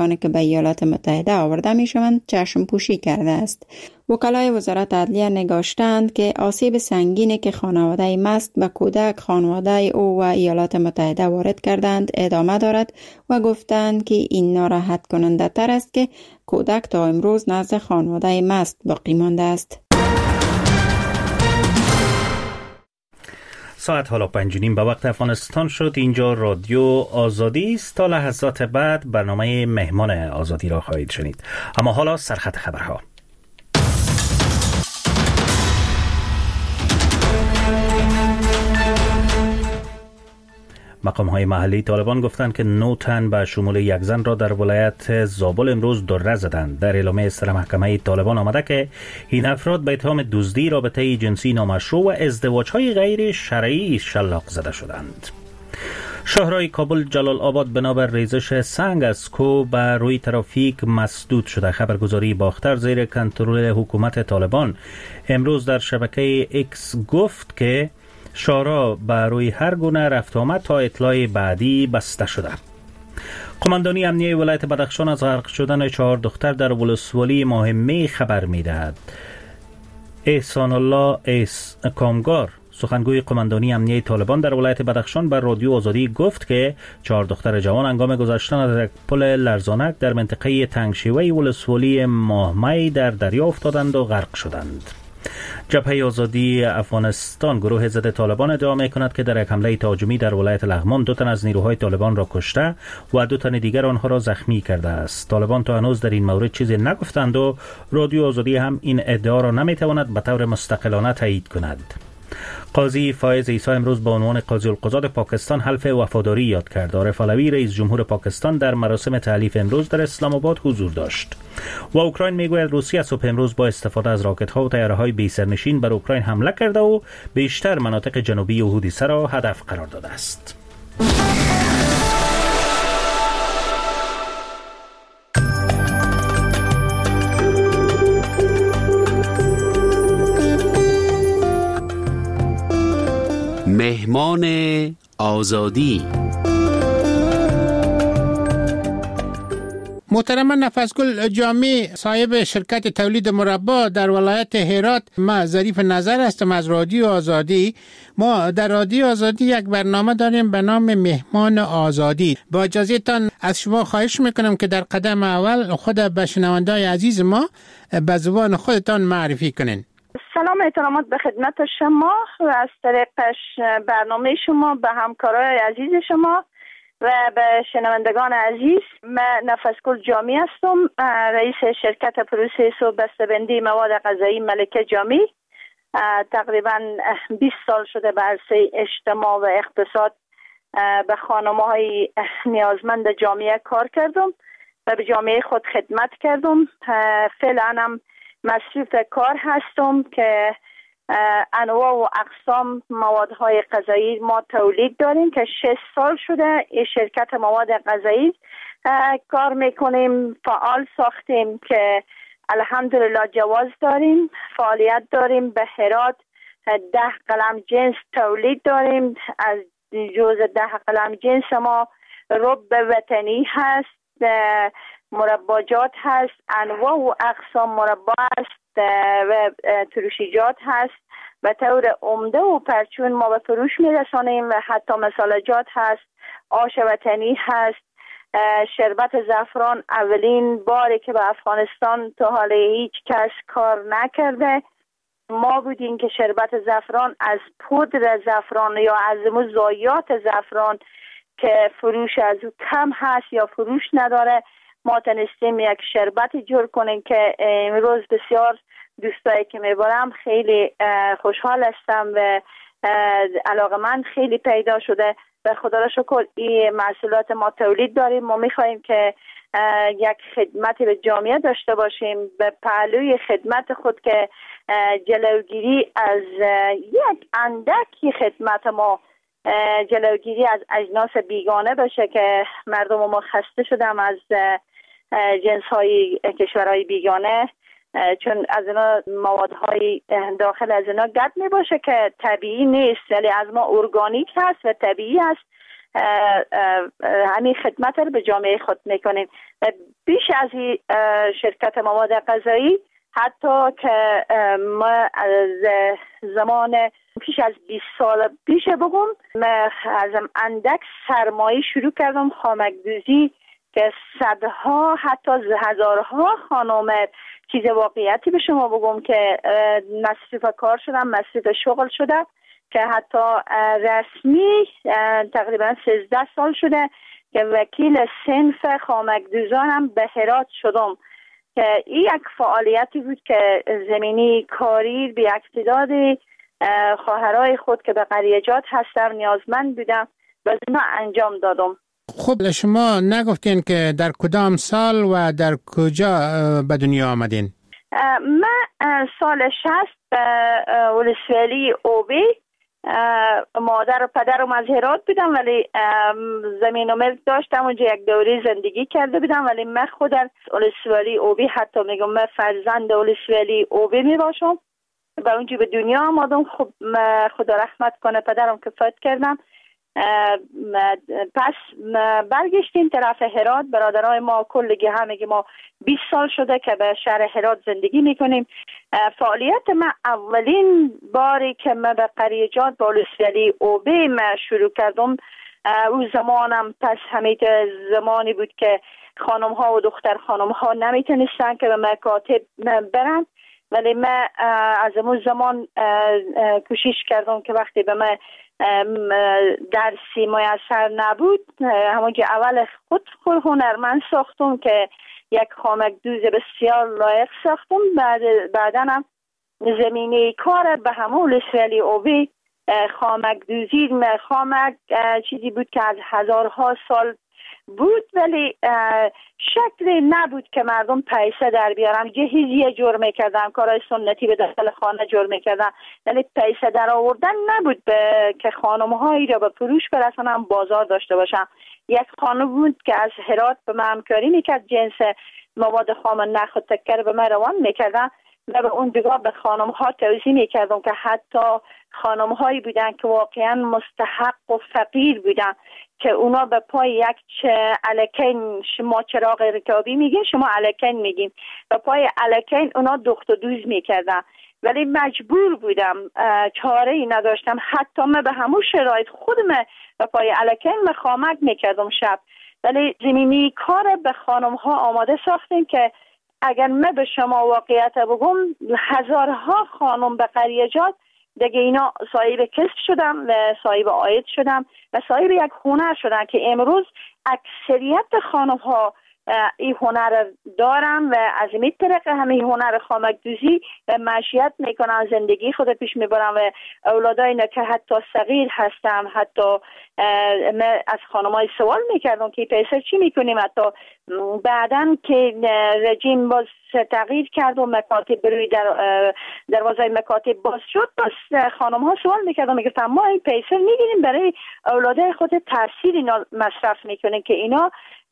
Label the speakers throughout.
Speaker 1: کودکانی که به ایالات متحده آورده می شوند چشم پوشی کرده است. وکلای وزارت عدلیه نگاشتند که آسیب سنگینی که خانواده مست به کودک خانواده او و ایالات متحده وارد کردند ادامه دارد و گفتند که این ناراحت کننده تر است که کودک تا امروز نزد خانواده مست باقی مانده است.
Speaker 2: ساعت حالا 5:30 به وقت افغانستان شد. اینجا رادیو آزادی است. تا لحظات بعد برنامه مهمان آزادی را خواهید شنید. اما حالا سرخط خبرها. مقام‌های محلی طالبان گفتند که 9 تن به شمول یک زن را در ولایت زابل امروز دره زدند. در اعلامیه سر محکمه طالبان آمده که این افراد به اتهام دزدی، رابطه جنسی نامشروع و ازدواج‌های غیر شرعی شلاق زده شدند. شاهراه کابل جلال آباد بنابر ریزش سنگ از کوه بر روی ترافیک مسدود شده. خبرگزاری باختر زیر کنترل حکومت طالبان امروز در شبکه ایکس گفت که شاهراه بر روی هر گونه رفت آمد تا اطلاع بعدی بسته شده. قماندانی امنیه ولایت بدخشان از غرق شدن 4 دختر در ولسوالی ماهمه خبر می‌دهد. احسان الله کامگار سخنگوی قماندانی امنیه طالبان در ولایت بدخشان بر رادیو آزادی گفت که 4 دختر جوان هنگام گذشتن از یک پل لرزانک در منطقه تنگشیوه ولسوالی ماهمه در دریا افتادند و غرق شدند. جبهه آزادی افغانستان گروه ضد طالبان ادعا می‌کند که در یک حمله تهاجمی در ولایت لغمان 2 تن از نیروهای طالبان را کشته و 2 تن دیگر آنها را زخمی کرده است. طالبان تا هنوز در این مورد چیزی نگفتند و رادیو آزادی هم این ادعا را نمی‌تواند به طور مستقلانه تایید کند. قاضی فایز عیسی امروز به عنوان قاضی القضات پاکستان حلف وفاداری یاد کرد. عارف علوی رئیس جمهور پاکستان در مراسم تحلیف امروز در اسلام آباد حضور داشت. و اوکراین میگوید روسیه صبح امروز با استفاده از راکت‌ها و طیاره‌های بی سرنشین بر اوکراین حمله کرده و بیشتر مناطق جنوبی و حدودی را هدف قرار داده است.
Speaker 3: مهمان آزادی.
Speaker 4: محترم نفسگل جامی صاحب شرکت تولید مربا در ولایت هرات، ما ظریف نظر هستم از رادیو آزادی. ما در رادیو آزادی یک برنامه داریم به نام مهمان آزادی. با اجازهتان از شما خواهش میکنم که در قدم اول خود به شنونده‌های عزیز ما به زبان خودتان معرفی کنین.
Speaker 5: سلام احترامات به خدمت شما و از طریق برنامه شما به همکارای عزیز شما و به شنوندگان عزیز. من نفسگل جامی هستم، رئیس شرکت پروسس و بسته‌بندی مواد غذایی ملکه جامی. تقریبا 20 سال شده به عرصه اجتماع و اقتصاد به خانم‌های نیازمند جامعه کار کردم و به جامعه خود خدمت کردم. فعلا هم مصروف کار هستم که انواع و اقسام موادهای غذایی ما تولید داریم که 6 سال شده این شرکت مواد غذایی کار میکنیم. فعال ساختیم که الحمدلله جواز داریم، فعالیت داریم. به هرات 10 قلم جنس تولید داریم. از جز 10 قلم جنس ما رب وطنی هست، مرباجات هست، انواع و اقسام مربا هست و ترشیجات هست. به طور عمده و پرچون ما به فروش میرسانیم و حتی مسالجات هست، آش وطنی هست. شربت زعفران اولین باری که به افغانستان تا حالا هیچ کس کار نکرده ما بودیم که شربت زعفران از پودر زعفران یا از ضایعات زعفران که فروش از او کم هست یا فروش نداره، ما تونستیم یک شربت جور کنیم که امروز بسیار دوستایی که میبرم خیلی خوشحال هستم و علاقمند خیلی پیدا شده. به خدا را شکر این محصولات ما تولید داریم. ما میخواییم که یک خدمتی به جامعه داشته باشیم، به پهلوی خدمت خود که جلوگیری از یک اندکی خدمت ما جلوگیری از اجناس بیگانه باشه که مردم ما خسته شدم از جنس‌های کشورهای بیگانه، چون از اینا موادهای داخل از اینا گد می باشه که طبیعی نیست، ولی از ما ارگانیک هست و طبیعی هست. همین خدمت رو به جامعه خود میکنیم بیش از شرکت مواد غذایی، حتی که ما از زمان پیش از 20 سال پیش بگم من از اندک سرمایه شروع کردم خامک دوزی که صدها حتی هزارها خانم، چیز واقعیتی به شما بگم که مصروف کار شدم، مصروف شغل شده که حتی رسمی تقریبا 13 سال شده که وکیل صنف خامک دوزانم به هرات شدم که این یک فعالیتی بود که زمینی کاری به اقتداد خواهرای خود که به قریجات هستم نیازمند بودم و اینا انجام دادم.
Speaker 4: خب شما نگفتین که در کدام سال و در کجا به دنیا آمدین؟
Speaker 5: من سال 60 به ولسوالی اوبی، مادر و پدرم از هرات بودم ولی زمین و ملک داشتم اونجا یک دوره زندگی کرده بودم، ولی من خود در ولسوالی اوبی حتی میگم من فرزند ولسوالی اوبی میباشم. به اونجا به دنیا آمدم. خب خدا رحمت کنه پدرم که فوت کردم. پس برگشتیم طرف هرات. برادرای ما کلگی همگی ما 20 سال شده که به شهر هرات زندگی میکنیم. فعالیت من اولین باری که من به قریجات با ولسوالی اوبی من شروع کردم، او زمانم پس همین زمانی بود که خانم ها و دختر خانم ها نمیتونستن که به مکاتب برن، ولی من از اون زمان کوشش کردم که وقتی به من درسی میسر نبود، همونجا اول خود هنرمند ساختم که یک خامک دوز بسیار لایق ساختم. بعداً هم زمینه کار به همون ولسوالی اوبی خامک دوزی، خامک چیزی بود که از هزارها سال بود ولی شکلی نبود که مردم پیسه در بیارن. جهیزیه جور میکردن، کارهای سنتی به داخل خانه جور میکردن، ولی پیسه در آوردن نبود که خانم هایی را به فروش برسانن، بازار داشته باشن. یک خانم بود که از هرات به من همکاری میکرد، جنس مواد خام نخ و تکر به من روان میکردن و به اون دیگه به خانم ها توضیح میکردم که حتی خانم هایی بودن که واقعا مستحق و فقیر بودن که اونا به پای یک الکین، شما چراغ رکابی میگین، شما الکین میگین، به پای الکین اونا دخت و دوز میکردن، ولی مجبور بودم، چاره ای نداشتم. حتی من به همون شرایط خودم به پای الکین مخامک میکردم شب. ولی زمینی کار به خانم ها آماده ساختیم که اگر من به شما واقعیت بگم هزارها خانم به قریجات دیگه اینا صاحب کسب شدم و صاحب عاید شدم و صاحب یک هنر شدن که امروز اکثریت خانم ها این هنر دارن و از این طریق همه هنر خامک دوزی و معیشت میکنن، زندگی خود پیش میبرن و اولادای که حتی صغیر هستن. حتی من از خانمای سوال میکردم که پیسه چی میکنیم، حتی بعدن که رژیم باز تغییر کرد و مکاتب روی دروازه مکاتب باز شد، بس خانم ها سوال میکردم، میگفتم ما این پیسه میگیریم برای اولادای خود تحصیل اینا مصرف میکنیم که اینا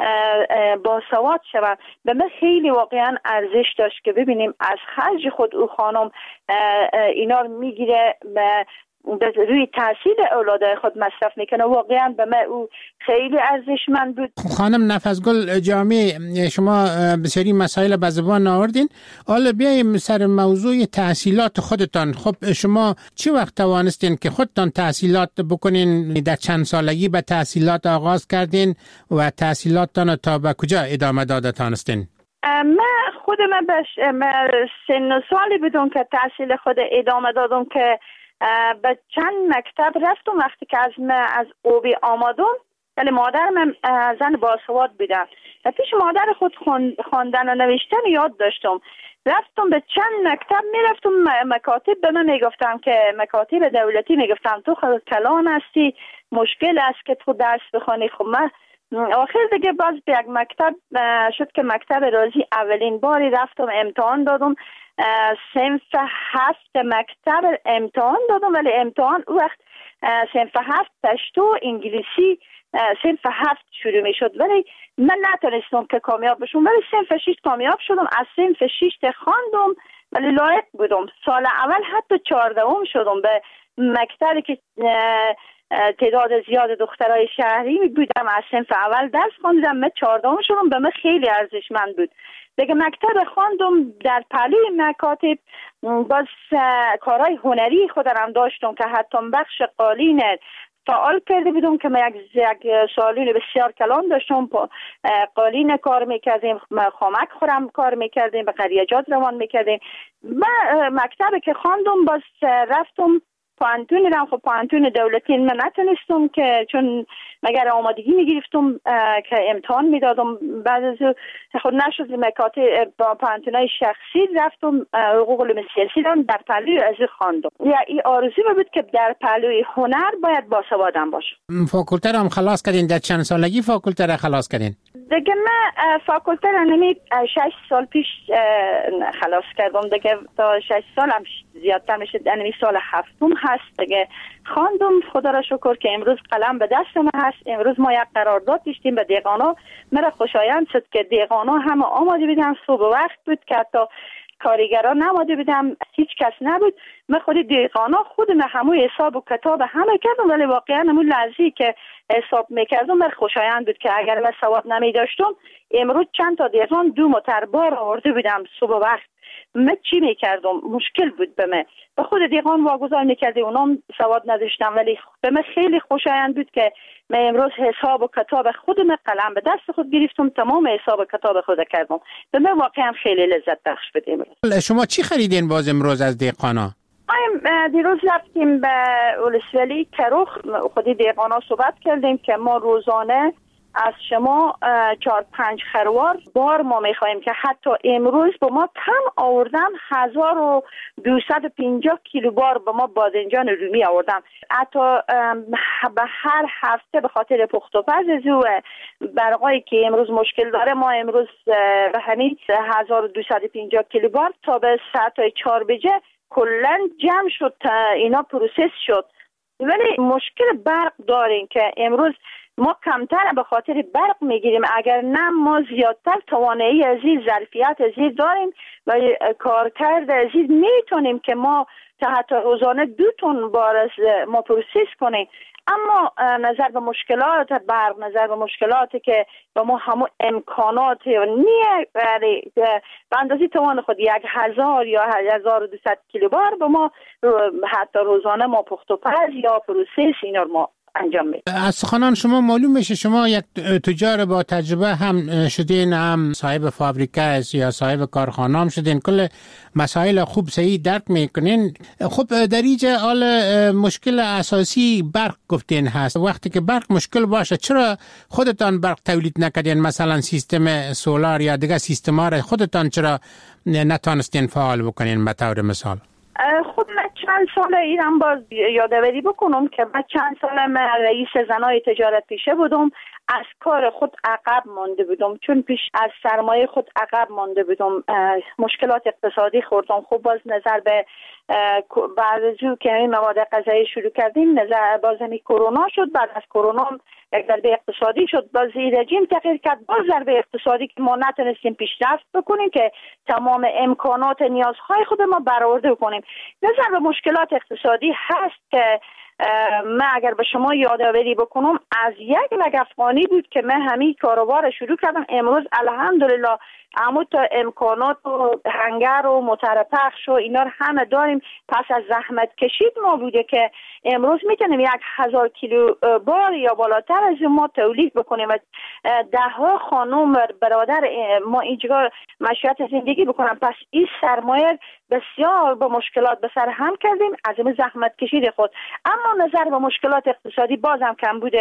Speaker 5: با سواد شدن. به من خیلی واقعا ارزش داشت که ببینیم از خرج خود او خانم اینا میگیره روی تحصیل اولادای خود مصرف میکنه. واقعا به من او خیلی ارزشمند بود.
Speaker 4: خانم نفسگل جامی، شما بسیاری مسائل به زبان آوردین. حالا بیاییم سر موضوع تحصیلات خودتان. خب شما چی وقت توانستین که خودتان تحصیلات بکنین؟ در چند سالگی به تحصیلات آغاز کردین و تحصیلاتتان تا به کجا ادامه داده تانستین؟
Speaker 5: من خودم به سن و سالی بدون که تحصیل خود ادامه دادم که به چند مکتب رفتم. وقتی که از اوبی آمدم، ولی مادر من زن باسواد بودم و پیش مادر خود خواندن و نوشتن یاد داشتم. رفتم به چند مکتب میرفتم، مکاتب به من میگفتم که مکاتب دولتی میگفتم تو خود کلان هستی، مشکل است که تو درس بخوانی. خب من آخر دیگه باز به یک مکتب شد که مکتب رازی اولین باری رفتم امتحان دادم. صنف 7 مکتب امتحان دادم، ولی امتحان او وقت صنف 7 پشتو انگلیسی صنف 7 شروع می شد، ولی من نتونستم که کامیاب بشم، ولی صنف 6 کامیاب شدم. از صنف 6 خواندم ولی لایق بودم. سال اول حتی 14 شدم به مکتبی که تعداد زیاد دخترای شهری بودم، از صنف اول درس خوندم. من 14 شدم، به من خیلی ارزشمند بود. دیگه مکتب خواندم، در پهلوی مکاتب باز کارهای هنری خودم داشتم که حتی بخش قالین فعال کرده بودم که من یک سالون بسیار کلان داشتم. قالین کار میکردیم، خامک خورم کار میکردیم، به قریجات روان میکردیم. من مکتب که خواندم باز رفتم پانتون رم. خب پانتون دولتی من نتونستم که چون مگر آمادگی میگرفتم که امتحان میدادم. بعد از خود نشد مکاتب با پانتونای شخصی رفتم حقوق علوم سیاسی دارم، در پهلوی از خواندم. یا این آرزو بود که در پهلوی هنر باید باسوادم باشم.
Speaker 4: فاکولته هم خلاص کردین؟ در چند سالگی فاکولته را خلاص کردین؟
Speaker 5: دیگه من فاکولته را 6 سال پیش خلاص کردم. دیگه تا 6 سال هم زیادتر میشه، یعنی سال 7 هست دیگه خواندم. خدا را شکر که امروز قلم به دست من هست. امروز ما یک قرارداد داشتیم به دیقانا. مرا خوشایند شد که دیقانا همه آماده بودن، صبح وقت بود که حتی کارگران نماده بودم، هیچ کس نبود. من خود دیقانا خودم همون حساب و کتاب همه کردم، ولی واقعا همون لحظه‌ای که حساب میکردم من خوشایند بود که اگر من سواد نمی داشتم امروز چند تا دیقان 2 موتر بار آورده بودم صبح وقت. من چی میکردم؟ مشکل بود به من. به خود دیقان واگذار میکردی، اونام سواد نداشتم، ولی به من خیلی خوشایند بود که من امروز حساب و کتاب خودم قلم به دست خود گرفتم، تمام حساب و کتاب خود کردم. به من واقعا خیلی لذت بخش بود امروز.
Speaker 4: شما چی خریدین باز امروز از دیقانا؟
Speaker 5: دیروز رفتیم به ولسوالی کروخ، خودی دیقانا صحبت کردیم که ما روزانه از شما 4-5 خروار بار ما میخواییم که حتی امروز با ما کم آوردن 1250 کیلو بار با ما بادنجان رومی آوردن. حتی به هر هفته به خاطر پخت و پز و برقایی که امروز مشکل داره ما امروز به همین 1250 کیلو بار تا به ساعت 4 بجه کلن جمع شد، اینا پروسس شد. ولی مشکل برق داریم که امروز ما کمتر به خاطر برق میگیریم، اگر نه ما زیادتر توانایی از این ظرفیت از این داریم و کارکرد از این میتونیم که ما حتی روزانه 2 تن بار از ما پروسس کنیم. اما نظر به مشکلات برق، نظر به مشکلاتی که با ما همون امکانات نیه به اندازه توان خود 1000 یا 1200 کیلو بار با ما حتی روزانه ما پخت و پز یا پروسس اینا رو ما انجام میدیم.
Speaker 4: از سخنان شما معلوم میشه شما یک تجار با تجربه هم شدین، هم صاحب فابریکه یا صاحب کارخانه هم شدین، کل مسائل خوب صحیح درک میکنین. خب در اینجا حال مشکل اساسی برق گفتین هست. وقتی که برق مشکل باشه چرا خودتان برق تولید نکردین؟ مثلا سیستم سولار یا دیگه سیستما را خودتان چرا نتونستین فعال بکنین؟ به طور مثال
Speaker 5: خود من چند سال ایران باز یادآوری بکنم که من چند سال من رئیس زنای تجارت پیشه بودم، از کار خود عقب مانده بودم، چون پیش از سرمایه خود عقب مانده بودم، مشکلات اقتصادی خوردم. خب باز نظر به بعد از که این مواد غذایی شروع کردیم نظر باز همی کرونا شد. بعد از کرونا یک ضربه اقتصادی شد، باز رژیم تغییر کرد، باز ضربه اقتصادی که ما نتونستیم پیشرفت بکنیم که تمام امکانات نیازهای خود ما برآورده کنیم. نظر به مشکلات اقتصادی هست که من اگر به شما یادآوری بکنم از یک لگ افغانی بود که من همین کاروبار شروع کردم. امروز الحمدلله اما تا امکانات و هنگر و موتر پخش و اینا رو همه داریم. پس از زحمت کشید ما بوده که امروز میتونیم 1000 کیلو بار یا بالاتر از ما تولید بکنیم و 10 خانم برادر ما اینجا مشروعیت زندگی بکنم. پس این سرمایه بسیار با مشکلات به سر هم کردیم از این زحمت کشید خود. اما نظر به مشکلات اقتصادی بازم کمبود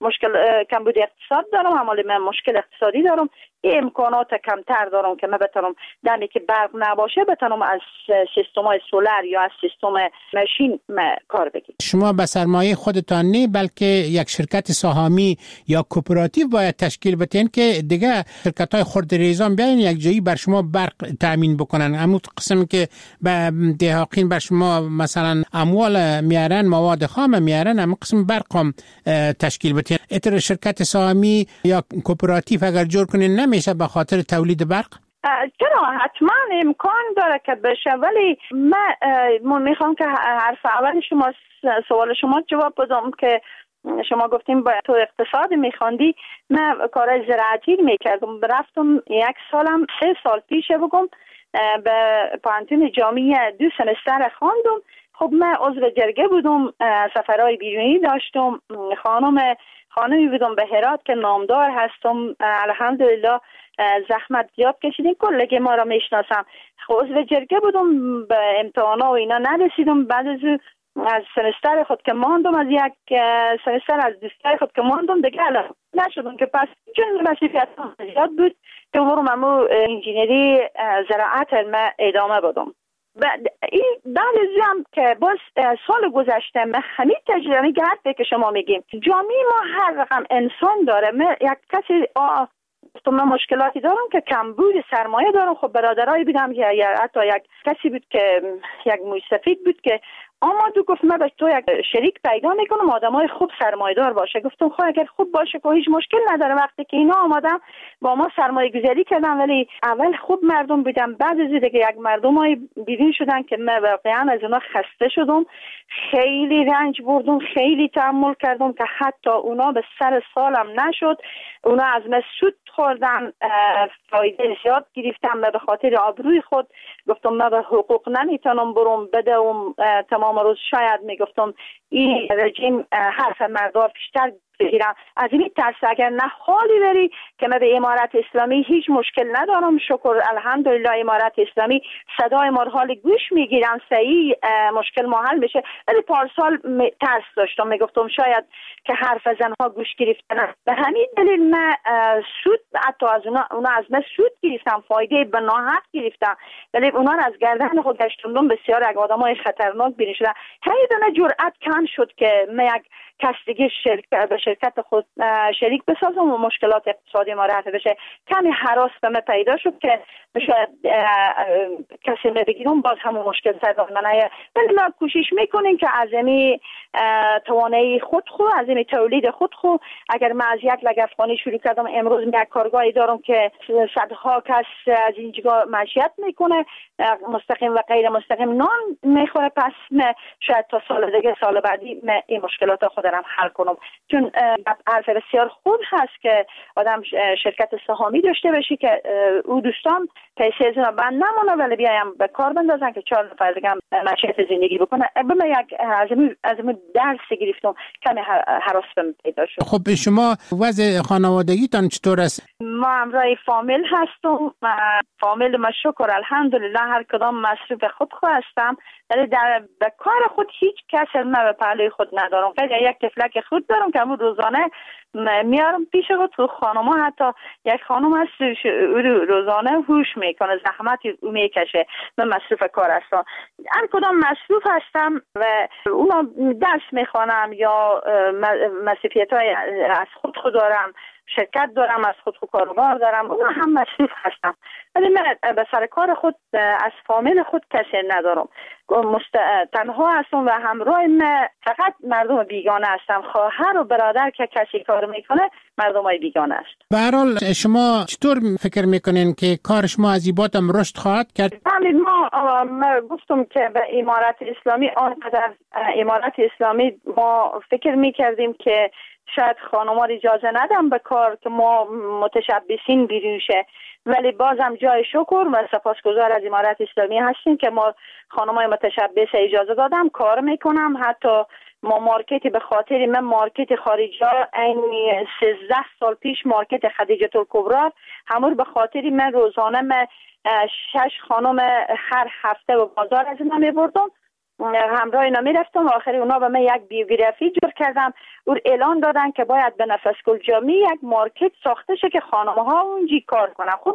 Speaker 5: اقتصاد دارم، حمال من مشکل اقتصادی دارم، امکانات کمتر دارم که من بتونم دمی که برق نباشه بتونم از سیستم سولار یا از سیستم ماشین کار بگیرم.
Speaker 4: شما به سرمایه خودتان نه بلکه یک شرکت سهامی یا کوپراتیو باید تشکیل بدین که دیگه شرکت‌های خردریزان بیاین یک جایی بر شما برق تامین بکنن. همون قسم که به دهاقین بر شما مثلا اموال میارن، مواد خام میارن، همون قسم برق هم تشکیل بدین. اتر شرکت سهامی یا کوپراتیو اگر جور کنین نمیشه به خاطر تولید برق؟
Speaker 5: چرا حتما امکان داره که بشه، ولی من میخوام که حرف اول شما سوال شما جواب بدم که شما گفتیم با تو اقتصاد میخواندی. من کار زراعتی میکردم، رفتم 1 سالم 3 سال پیش بگم به پانتون جامعه 2 سمستر خواندم. خب من عضو جرگه بودم، سفرهای بیرونی داشتم، خانمی بودم به هرات که نامدار هستم، الحمدلله زحمت زیاد کشیدیم، کلگی ما را میشناسم. خب عضو جرگه بودم، به امتحانا و اینا نرسیدم. بعد از سمستر خود که ماندم، از 1 سمستر از دوستای خود که ماندم دیگه نشدم که پس چون مسئولیت زیاد بود که برم امو انجینری زراعت علم ادامه بدم. بعد از هم که باز سال گذشته من همین تجربه گرد که شما میگیم جامعه ما هر رقم انسان داره. من یک کسی من مشکلاتی دارم که کمبود سرمایه دارم. خب برادرای بودم یا حتی یک کسی بود که یک مستفید بود که آمد گفت من به تو یک شریک پیدا میکنم آدمای خوب سرمایه دار باشه. گفتم خب اگر خوب باشه که هیچ مشکل نداره. وقتی که اینا آمدم با ما سرمایه گذاری کردم، ولی اول خوب مردم بودم، بعد از دیگه یک مردمای بیرون شدن که من واقعا از اونا خسته شدم، خیلی رنج بردم، خیلی تحمل کردم که حتی اونا به سر سالم نشد. اونا از من سود خوردن، فایده زیاد گرفتم. من به خاطر آبروی خود گفتم من به حقوق نمیتونم برم بدم تمام روز. شاید میگفتم این رژیم حرف مردم بیشتر بگیرم. از این ترس اگر نه حالی بری که من به امارت اسلامی هیچ مشکل ندارم، شکر الحمدلله امارت اسلامی صدای ما حال گوش میگیرم، صحیح مشکل ما حل بشه. ولی پارسال ترس داشتم، میگفتم شاید که حرف زنها گوش گرفتن. به همین دلیل من سود حتی از اونا از من سود گرفتم، فایده به ناحق گرفتم، ولی اونا از گردن خود گشتوندم. بسیار از آدمای خطرناک بیرون شدن. همین دونه جرأت کم شد که من یک کس دیگه به شرکت خود شریک بسازم و مشکلات اقتصادی ما رفع بشه. کمی هراس به من پیدا شد که شاید کسی من بگیرم باز همون مشکل سر منه. ولی ما کوشش میکنیم که از این توانایی خود از این تولید خود اگر من از یک لگدخانه شروع کردم، امروز یک کارگاهی دارم که صدها کس از اینجا معیشت میکنه، مستقیم و غیر مستقیم نان میخوره. پس من شاید تا سال دیگه، سال بعدی من این مشکلات خودم حل کنم. چون حرف بسیار خوب هست که آدم شرکت سهامی داشته باشه که او دوستان پیسه از من بند نمونه، ولی بیایم به کار بندازن که 4 نفر دیگه معیشت زندگی بکنه. به من یک از درس گرفتم، کمی هراس بهم پیدا شد.
Speaker 4: خب شما وضع خانوادگیتان چطور است؟
Speaker 5: ما همراه فامیل هستم. فامیل ما شکر الحمدلله هر کدام مصروف خود هستم، ولی به کار خود هیچ کس من به پهلوی خود ندارم. خیلی یک تفلک خود دارم که همون روزانه میارم پیش خود. تو خانما حتی یک خانم هست روزانه هوش میکنه، زحمتی میکشه. من مصروف کار هستم، هر کدام مصروف هستم و اونا درس میخوانم یا مصروفیت های از خود دارم، شرکت دارم، از خود کاروبار دارم، اونا هم مصروف هستم. ولی من به سر کار خود از فامیل خود کسی ندارم، تنها هستم و همراه من فقط مردم بیگانه هستم. خواهر و برادر که کسی کار میکنه مردم های بیگانه است.
Speaker 4: به هر حال شما چطور فکر میکنین که کار شما از این باتم رشد خواهد کرد؟
Speaker 5: ما گفتم که به امارت اسلامی آنقدر امارت اسلامی ما فکر میکردیم که شاید خانم‌ها اجازه ندم به کار که ما متشبثین بیرون شه، ولی بازم جای شکر و سپاسگزار از امارت اسلامی هستیم که ما خانم‌های متشبث اجازه دادم کار میکنم. حتی ما مارکتی به خاطر من مارکت خارجی این 13 سال پیش مارکت خدیجه الکبری همون به خاطر من روزانه من 6 خانم هر هفته به بازار از اینا میبردم، همراه اینا میرفتم. آخری اونا به من یک بیوگرافی جور کردم، او اعلان دادن که باید به نفسگل جامعه یک مارکت ساخته شه که خانم‌ها اونجا کار کنن. خب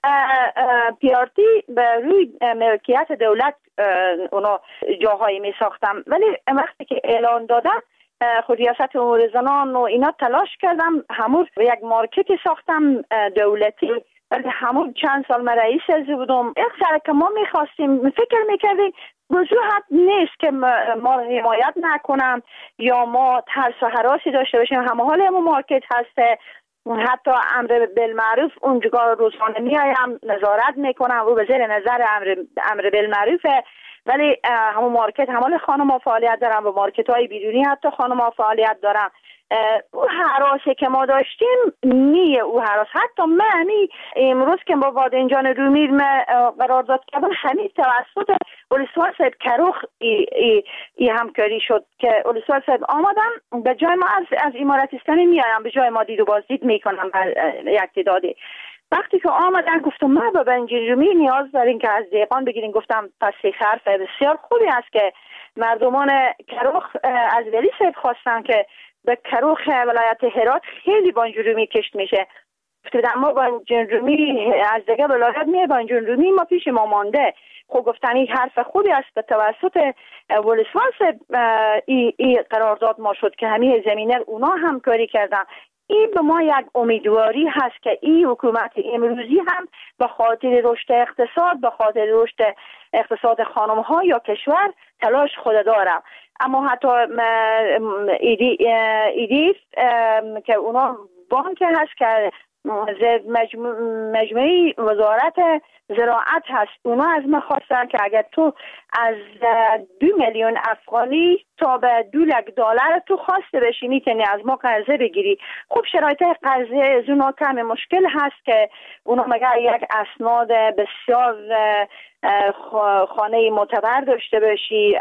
Speaker 5: پیارتی به روی ملکیت دولت اونا جاهایی می ساختم، ولی وقتی که اعلان دادن خود ریاست امور زنان و اینا تلاش کردم همون یک مارکت ساختم دولتی. ولی همون چند سال من رئیس از بودم. یک سر که ما میخواستیم فکر میکردیم وجوهت نیست که ما حمایت نکنم یا ما ترس و هراسی داشته باشیم. همه حال همون مارکت هسته، حتی امر بالمعروف اونجا روزانه میایم نظارت میکنم، او به زیر نظر امر بالمعروفه، ولی همون مارکت همال خانم‌ها فعالیت دارن و مارکت های بیرونی حتی خانم‌ها فعالیت دارن. او حراسی که ما داشتیم نیه او حراس. حتی من امروز که با بادنجان رومی قرارداد کردم همین توسط اولسوار صاحب کروخ ای همکاری شد که اولسوار صاحب آمدن به جای ما از اماراتستان میایم، به جای ما دید و بازدید میکنم یک تعدادی. وقتی که آمدن گفتم ما به بادنجان رومی نیاز داریم که از دیقان بگیرین. گفتم پس حرف بسیار خوبی است که مردمان کروخ از ولی صاحب خواستن که به کروخ ولایت هرات خیلی بادنجان رومی کشت میشه. گفتم ما بادنجان رومی از دیگه ولایت میه، بادنجان رومی ما پیش ما مانده. خب گفتن این حرف خوبی است. به توسط ولسواس ای قرارداد ما شد که همین زمینه اونا همکاری کردن. این به ما یک امیدواری هست که این حکومت امروزی هم به خاطر رشد اقتصاد، به خاطر رشد اقتصاد خانم ها یا کشور تلاش خود دارم. اما حتی ایدیف که اونا بانک هست که مجموعه وزارت زراعت هست، اونا از من خواستن که اگر تو از 2 میلیون افغانی تا به $2 تو خواسته بشی میتونی از ما قرضه بگیری. خب شرایط قرضه از اونا کم مشکل هست که اونا مگر یک اسناد بسیار خانه معتبر داشته باشی.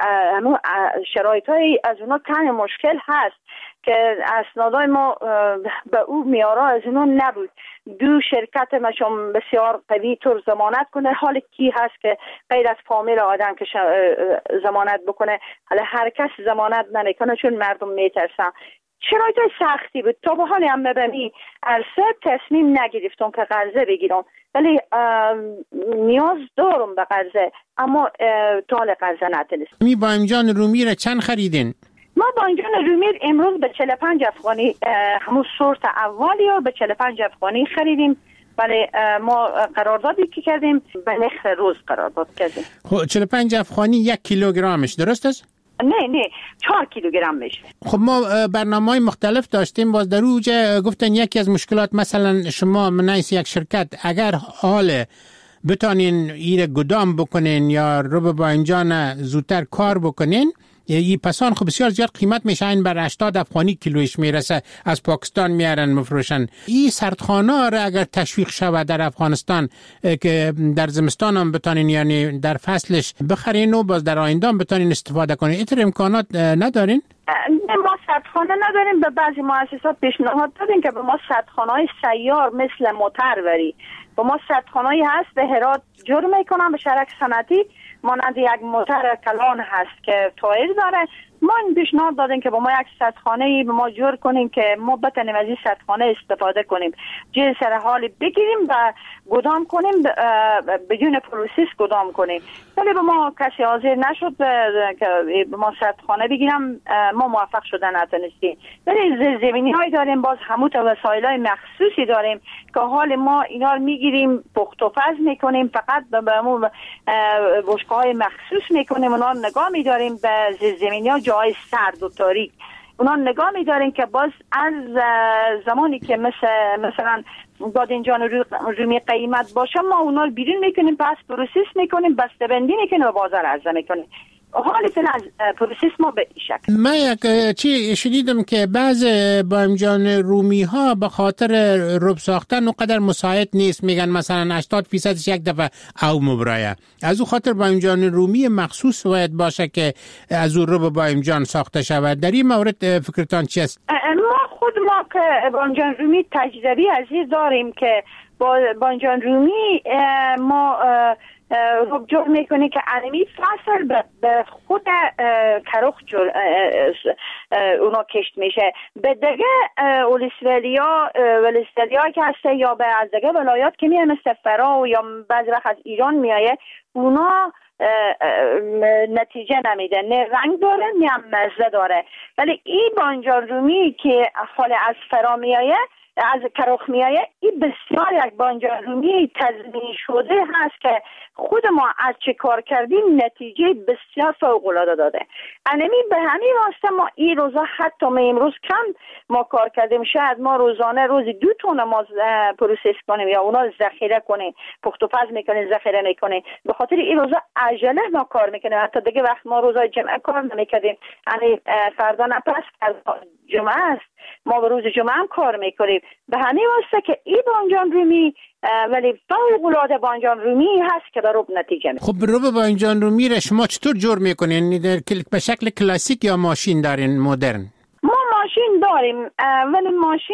Speaker 5: شرایط های از اونا کم مشکل هست که اسنادای ما به او میارا از اونا نبود. 2 شرکت مشام بسیار قوی طور ضمانت کنه. حال کی هست که غیر از فامیل آدم که ضمانت بکنه؟ حالا هر کس ضمانت نمیکنه چون مردم میترسن. شرایط سختی بود. تا به حال هم مبنی عرصه تصمیم نگرفتم که قرضه بگیرم، ولی نیاز دارم به قرضه، اما طال قرضه نتونستم.
Speaker 4: می بادنجان رومی را چند خریدین؟
Speaker 5: ما بادنجان رومی امروز به 45 افغانی همون سورت اولی رو به 45 افغانی خریدیم. ولی ما قراردادی که کردیم به نرخ روز قرارداد کردیم.
Speaker 4: خب 45 افغانی 1 کیلوگرمش درست است؟
Speaker 5: نه 4 کیلوگرم میشه.
Speaker 4: خب ما برنامه‌های مختلف داشتیم. باز در اوج گفتن یکی از مشکلات مثلا شما منایس یک شرکت اگر حال بتانین ایره گدام بکنین یا رو به بادنجان زودتر کار بکنین، این پسان خب بسیار زیاد قیمت میشه. این بر 80 افغانی کیلویش میرسه، از پاکستان میارن مفروشن. این سردخانه را اگر تشویق شود در افغانستان که در زمستان هم بتانین یعنی در فصلش بخرین و باز در آینده هم بتانین استفاده کنین، اینطور امکانات ندارین؟
Speaker 5: ما سردخانه نداریم. به بعضی مؤسسات پیشنهاد دادیم که به ما سردخانه‌های سیار مثل موتروری، به ما سردخانه‌ای هست به هرات جور میکنن به شرک صنعتی مانند یک موتر کلان هست که تایر داره. ما این پیشنهاد دادیم که با ما یک سردخانه‌ای به ما جور کنیم که ما بتونیم از این سردخانه استفاده کنیم، جای سر حال بگیریم و گدام کنیم، بدون پروسس گدام کنیم. ولی به ما کسی حاضر نشد که به ما سردخانه بگیرم. ما موفق شدن نتونستیم. ولی زمینی‌هایی داریم، باز همون وسایل‌های مخصوصی داریم که حال ما اینا رو میگیریم پخت و پز میکنیم، فقط به همون بشقه‌های مخصوص میکنیم. اونا نگاه می‌داریم به زمینی‌ها جای سرد و تاریک، اونا نگاه می‌داریم که باز از زمانی که مثلا بادنجان رومی قیمت باشه ما اونا رو بیرون میکنیم، پس پروسس میکنیم، بسته‌بندی میکنیم و بازار عرضه میکنیم. حالی از پروسس ما به این شکل.
Speaker 4: من یک چی شنیدم که بعض بادنجان رومی ها به خاطر رب ساختن اونقدر مساعد نیست، میگن مثلا 80% یک دفعه او مبرایه. از اون خاطر بادنجان رومی مخصوص باید باشه که از اون رب بادنجان ساخته شود. در این مورد فکرتان چی است؟
Speaker 5: ما که بادنجان رومی تجربی عزیز داریم که بادنجان رومی ما رب جور میکنه که انمی فصل به خود کروخ اونا کشت میشه. به دیگه ولسوالیا که هسته یا به از دیگه ولایات که میه مثل فرا یا بعضی وقت از ایران میایه، اونا نتیجه نمیده، نه رنگ داره نه مزه داره. ولی این بادنجان رومی که حال از فرا میایه از کراخ میایه، این بسیار یک بانجان رومی تضمین شده هست که خود ما از چه کار کردیم نتیجه بسیار فوق العاده داده. انمی به همین واسطه ما این روزا حتی ما امروز کم ما کار کردیم، شاید ما روزانه روزی 2 تن ما پروسس کنیم یا اونا ذخیره کنیم، پخت و پز میکنیم، ذخیره میکنیم. به خاطر این روزا عجله ما کار میکنیم. حتی دیگه وقت ما روزای جمعه کار نمیکردیم، یعنی فردا نه پس جمعه است، ما به روز جمعه هم کار میکنیم. به همین واسطه که این بانجان رومی ولی فوق العاده بانجان رومی هست که به رب نتیجه میده.
Speaker 4: خب رب بانجان رومی را شما چطور جور میکنین؟ به شکل کلاسیک یا ماشین دارین مدرن؟
Speaker 5: ما ماشین داریم، ولی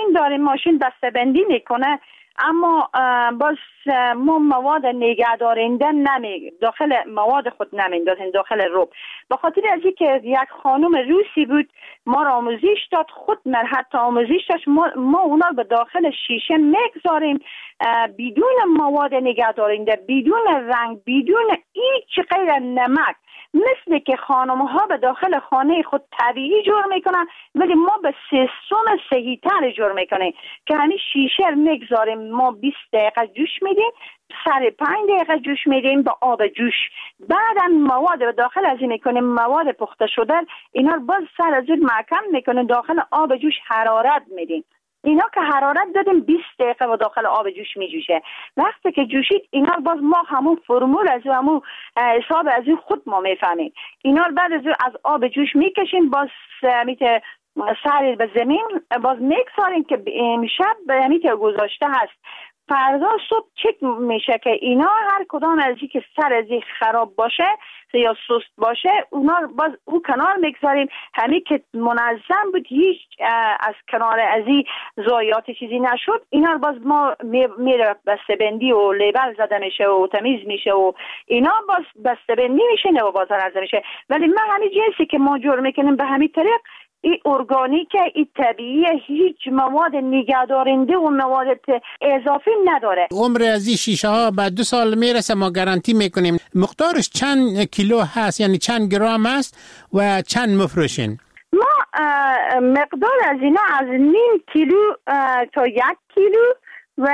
Speaker 5: ماشین بسته‌بندی میکنه، اما باز ما مواد نگهدارنده داخل مواد خود نمیندازیم داخل رب. به خاطر از اینکه یک خانم روسی بود ما را آموزش داد، خود من حتی آموزش داشت، ما اونا به داخل شیشه میگذاریم بدون مواد نگهدارنده، بدون رنگ، بدون هیچ غیر نمک، مثل که خانم ها به داخل خانه خود طبیعی جور میکنن، ولی ما به سیستم صحیح تر جور میکنیم که همین شیشه میگذاریم. ما 20 دقیقه جوش میدیم، سر 5 دقیقه جوش میدیم با آب جوش. بعدا مواد به داخل از این میکنیم، مواد پخته شده اینا رو باز سر از اون محکم میکنیم، داخل آب جوش حرارت میدیم. اینا که حرارت دادیم 20 دقیقه و داخل آب جوش می جوشه. وقتی که جوشید اینا باز ما همون فرمول از همون حساب از خود ما میفهمیم. اینا بعد از آب جوش میکشیم، باز میته سر به زمین باز میگذاریم که امشب میته گذاشته هست، فردا صبح چک میشه که اینا هر کدام از که سر از خراب باشه یا سست باشه اونا باز او کنار میگذاریم. همین که منظم بود، هیچ از کنار از این ضایعات چیزی نشد، اینا باز ما میره بسته‌بندی و لیبل زده میشه و تمیز میشه و اینا باز بسته‌بندی میشه و بازار عرضه میشه. ولی من همین جنسی که ما جور میکنیم به همین طریق، این ارگانیکه، این طبیعی، هیچ مواد نگهدارنده و مواد اضافی نداره.
Speaker 4: عمر از این شیشه ها بعد 2 سال میرسه، ما گارانتی میکنیم. مقدارش چند کیلو هست، یعنی چند گرم است و چند مفروشین؟
Speaker 5: ما مقدار از اینا از 0.5 کیلو تا 1 کیلو و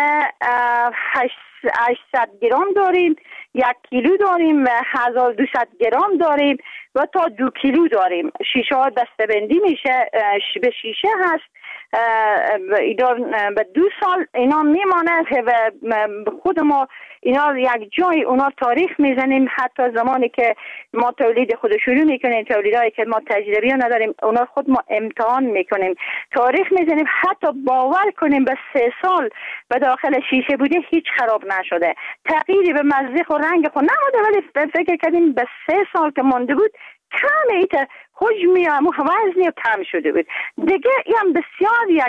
Speaker 5: 800 گرم داریم، 1 کیلو داریم و 1200 گرم داریم و تا 2 کیلو داریم. شیشه ها دسته‌بندی میشه، به شیشه هست، به 2 سال اینا میمانه و خود ما اینا یک جای اونا تاریخ میزنیم. حتی زمانی که ما تولید خود شروع میکنیم، تولیدایی که ما تجربی نداریم اونا خود ما امتحان میکنیم، تاریخ میزنیم، حتی باور کنیم به 3 سال به داخل شیشه بوده هیچ خراب نشده، تغییری به مزه و رنگ خود نموده، ولی فکر کردیم به 3 سال که مانده بود کم ایت حجمی و وزنی کم شده بود دیگه. این بسیار یک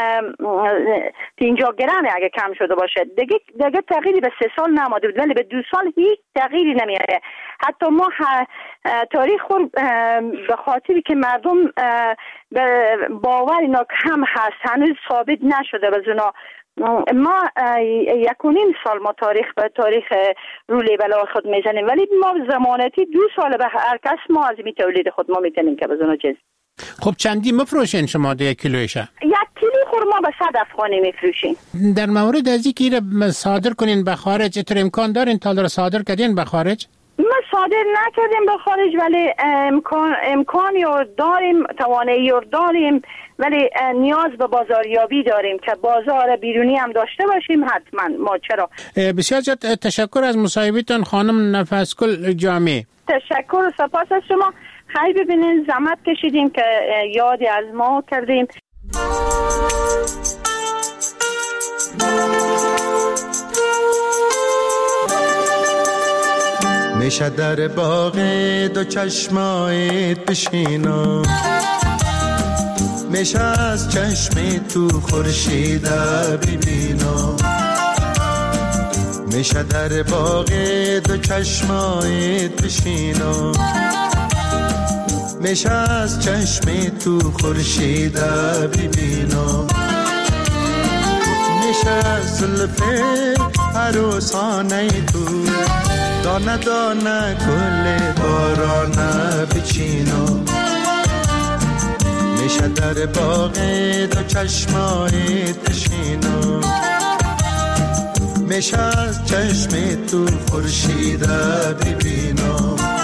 Speaker 5: 50 گرم اگه کم شده باشه دیگه تغییری به 3 سال نماده بود، ولی به 2 سال هیچ تغییری نمیاره. حتی ما تاریخ خود به خاطری که مردم باور اینا کم هست هنوز ثابت نشده به اونا، ما 1.5 سال ما تاریخ رو لیبل خود میزنیم، ولی ما زمانتی 2 سال به هر کس ما از این تولید خود ما میتونیم که بزنو چیز.
Speaker 4: خب چندی مفروشین شما 1 کیلویشه؟
Speaker 5: 1 کیلو خور ما به 100 افغانی میفروشیم.
Speaker 4: در مورد از اینکه صادر کنین به خارج، چطور امکان دارین تا در صادر کردین به خارج؟
Speaker 5: ما صادر نکردیم به خارج، ولی امکانی رو داریم، توانایی رو داریم، ولی نیاز به بازاریابی داریم که بازار بیرونی هم داشته باشیم حتما. ما چرا؟
Speaker 4: بسیار زیاد تشکر از مصاحبتون خانم نفسگل جامی.
Speaker 5: تشکر و سپاس از شما. خیلی ببینین زحمت کشیدیم که یادی از ما کردیم.
Speaker 6: میشه در باغ 2 چشمایت بشینم، میشه از چشم تو خورشید ببینم، میشه در باغ 2 چشمایت بشینم، میشه از چشم تو خورشید ببینم، میشه از زلف عروسانه تو دانه دانه گل بارانه بچینم، میشه در باغ دو چشمای تشینم، میشه از چشم تو خورشید ببینم.